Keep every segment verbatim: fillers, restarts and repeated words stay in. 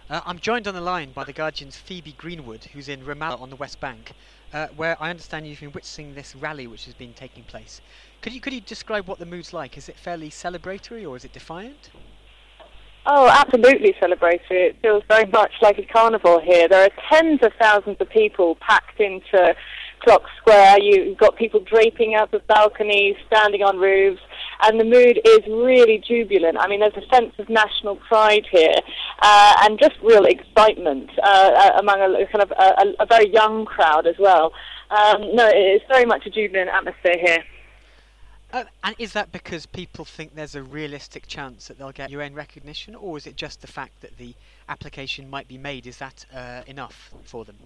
Uh, I'm joined on the line by The Guardian's Phoebe Greenwood, who's in Ramallah on the West Bank, uh, where I understand you've been witnessing this rally which has been taking place. Could you could you describe what the mood's like? Is it fairly celebratory or is it defiant? Oh, absolutely celebratory. It feels very much like a carnival here. There are tens of thousands of people packed into Clock Square. You've got people draping out of balconies, standing on roofs, and the mood is really jubilant. I mean, there's a sense of national pride here, uh, and just real excitement uh, among a kind of a, a very young crowd as well. Um, no, it's very much a jubilant atmosphere here. Uh, and is that because people think there's a realistic chance that they'll get U N recognition, or is it just the fact that the application might be made? Is that uh, enough for them?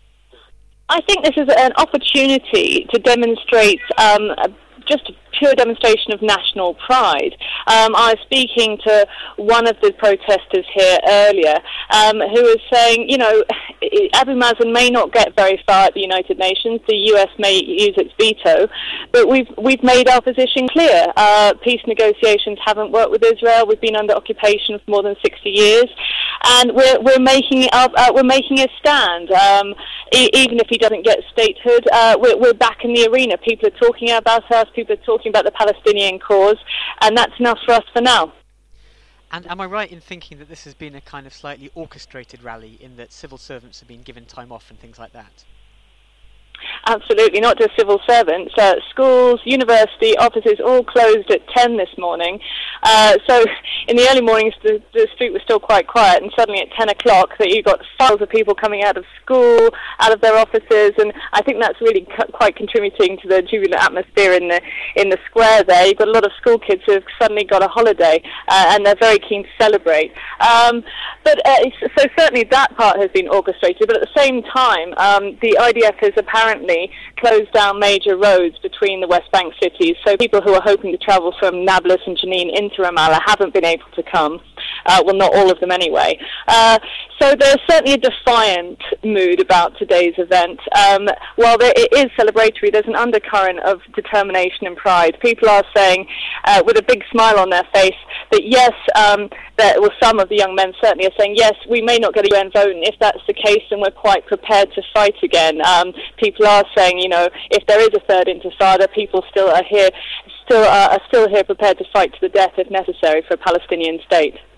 I think this is an opportunity to demonstrate um, just a pure demonstration of national pride. Um, I was speaking to one of the protesters here earlier um, who was saying, you know, Abu Mazen may not get very far at the United Nations, the U S may use its veto, but we've we've made our position clear. Uh, peace negotiations haven't worked with Israel. We've been under occupation for more than sixty years, and we're we're making our, uh, we're making a stand. Um, e- even if he doesn't get statehood, uh, we're, we're back in the arena. People are talking about us. People are talking about the Palestinian cause, and that's enough for us for now. And am I right in thinking that this has been a kind of slightly orchestrated rally, in that civil servants have been given time off and things like that? Absolutely, not just civil servants. Uh, schools, university, offices all closed at ten this morning. Uh, so in the early mornings the, the street was still quite quiet, and suddenly at ten o'clock that you got files of people coming out of school, out of their offices, and I think that's really cu- quite contributing to the jubilant atmosphere in the in the square there. You've got a lot of school kids who have suddenly got a holiday, uh, and they're very keen to celebrate. Um, but uh, so certainly that part has been orchestrated, but at the same time um, the I D F has apparently closed down major roads between the West Bank cities, so people who are hoping to travel from Nablus and Jenin into Ramallah haven't been able to come. Uh, well, not all of them anyway. Uh, so there's certainly a defiant mood about today's event. Um, while there, it is celebratory, there's an undercurrent of determination and pride. People are saying, uh, with a big smile on their face, that yes, um, that, well, some of the young men certainly are saying, yes, we may not get a U N vote, and if that's the case, then we're quite prepared to fight again. Um, people are saying, you know, if there is a third intifada, people still are here, still uh, are still here prepared to fight to the death if necessary for a Palestinian state.